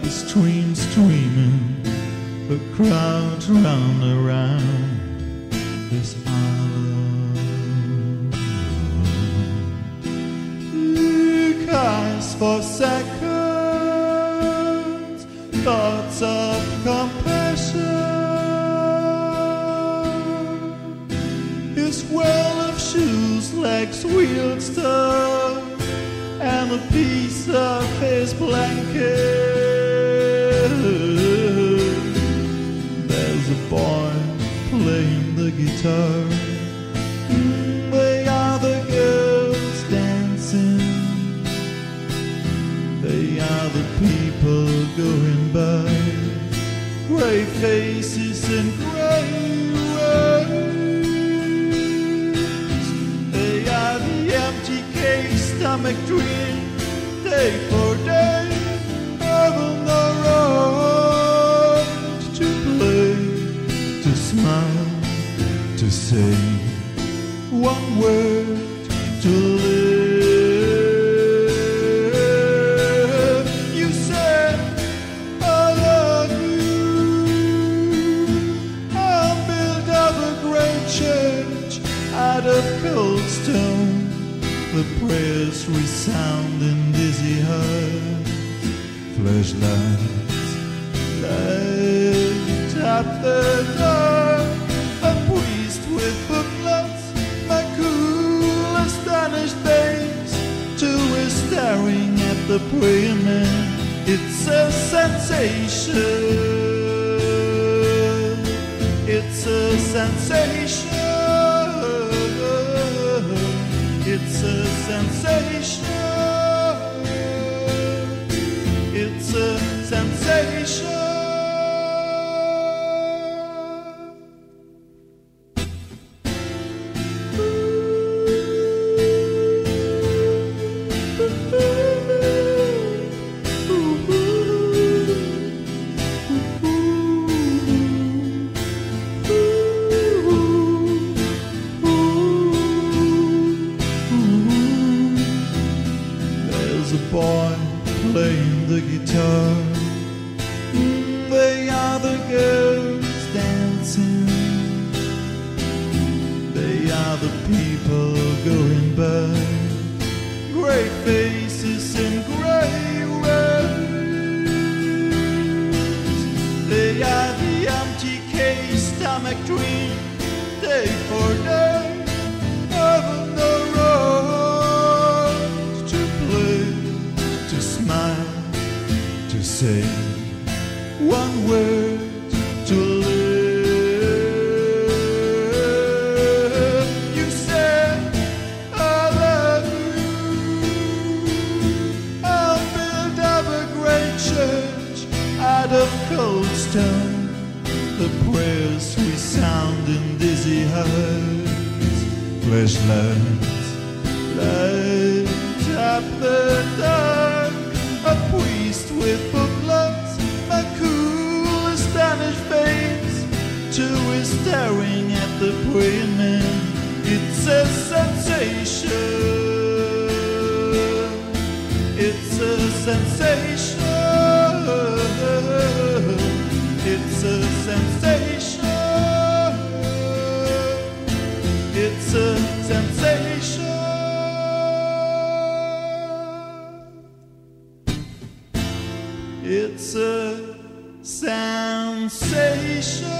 stream streaming, a crowd round around this island. Cries for seconds, thoughts of compassion. His well of shoes, legs wheeled stuff, and a piece of his blanket. There's a boy playing the guitar. They are the girls dancing. They are the people going by. Grey faces and grey ways. They are the empty cage stomach dream. Day for day, on the road to play, to smile, to say one word, to live. You said I love you. I'll build up a great church out of cold stone. The prayers resound in dizzy hearts. Flashlights light up the dark. A priest with booklets, my cool, astonished face. Two is staring at the praying man. It's a sensation. It's a sensation. It's a sensation. It's a sensation. There's a boy playing the guitar. They are the girls dancing. They are the people going by. Grey faces and grey ways. They are the empty cage stomach dream. Day for day, over the road to play, to smile, to say one word, to live. You said I love you. I'll build up a great church out of cold stone. The prayers resound in dizzy hearts. Flashlights light up the dark. A priest with booklets, a cool, astonished face. Two is staring at the praying man. It's a sensation. It's a sensation. It's a sensation. It's a sensation. It's a sensation.